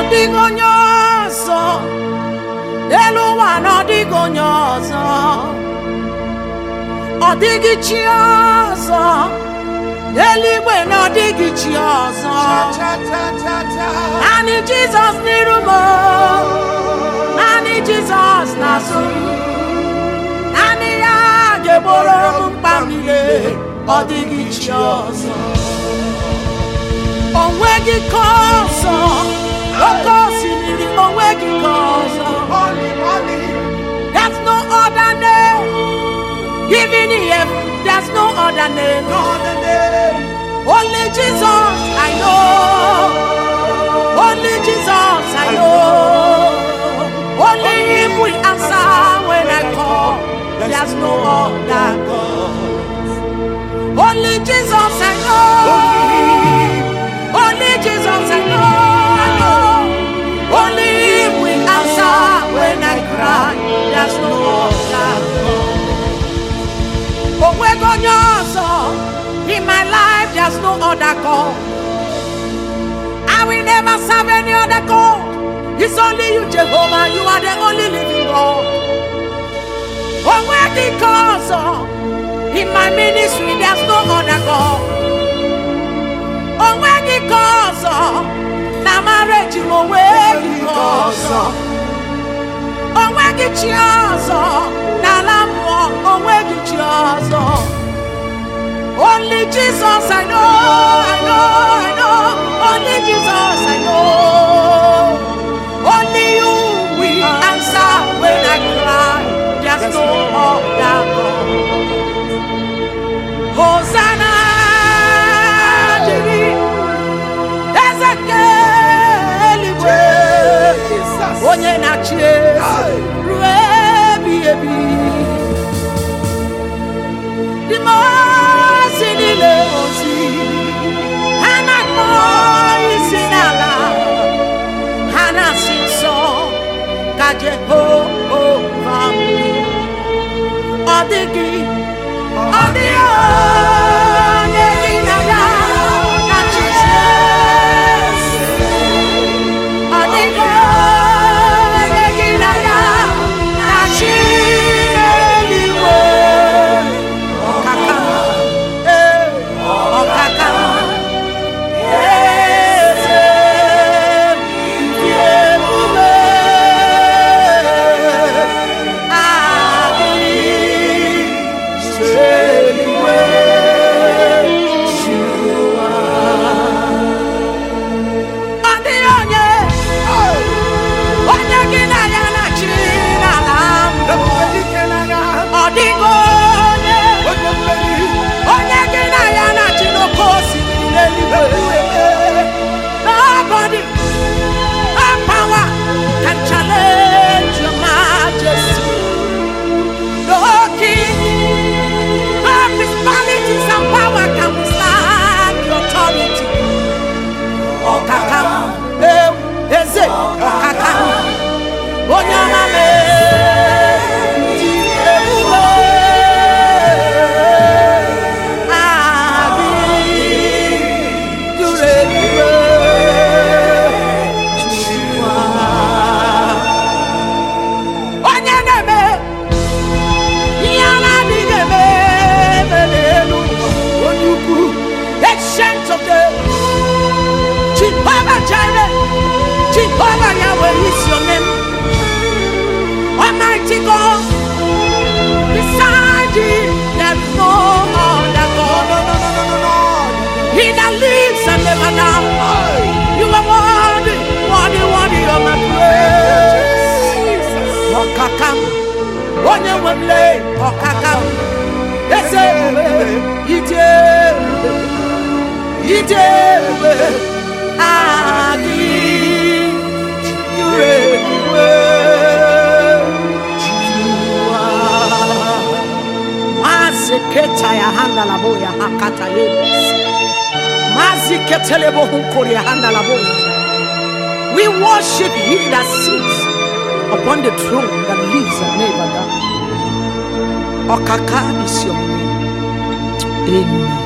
Odigonyoso, Eluwan Odigonyoso, Odigichioso, Eliwen Odigichioso, Ani Jesus Nirumo, Ani Jesus Nasu, Ani Ageboro Mpamile, Odigichioso, Onwegi Koso. There's no other name. Given here, there's no other name. Only Jesus I know. Only Jesus I know. Only Him will answer when I call. There's no other God. Only Jesus I know. Only Jesus I know. Only Him will answer when I cry. There's no other God. In my life, there's no other God. I will never serve any other God. It's only you, Jehovah. You are the only living God. In my ministry, there's no other God. Na marriage mo wegi koso onwegi chioso na lamu onwegi chioso. Only Jesus I know. Only Jesus I know. Only you will answer when I cry. There's no other God. Hosanna. Onye na-achị ruo ebighị ebi. Ndị mmụọ niile ozi ha na-akpọ isi n'ala, ha na-asị nsọ ka Jehova dị. Ọ dịghị onye gị na ya na-achị. Ọ dịghị nobody, no power can challenge your majesty. No king, no principalities and power can withstand your authority. Okakam, eze, okakam, onyamame. Jehovah Yahweh is your name. Almighty God, beside Him there is no other God. No. He that lives and never dies. You are worthy of my praise. Okakam, onye wemle, okakam, eze ije, agi. Maziketa ya handa la boya hakata yebos. Maziketele bohunkori ya handa la boya. We worship He that sits upon the throne that lives and never dies. Okaka is your name. Amen.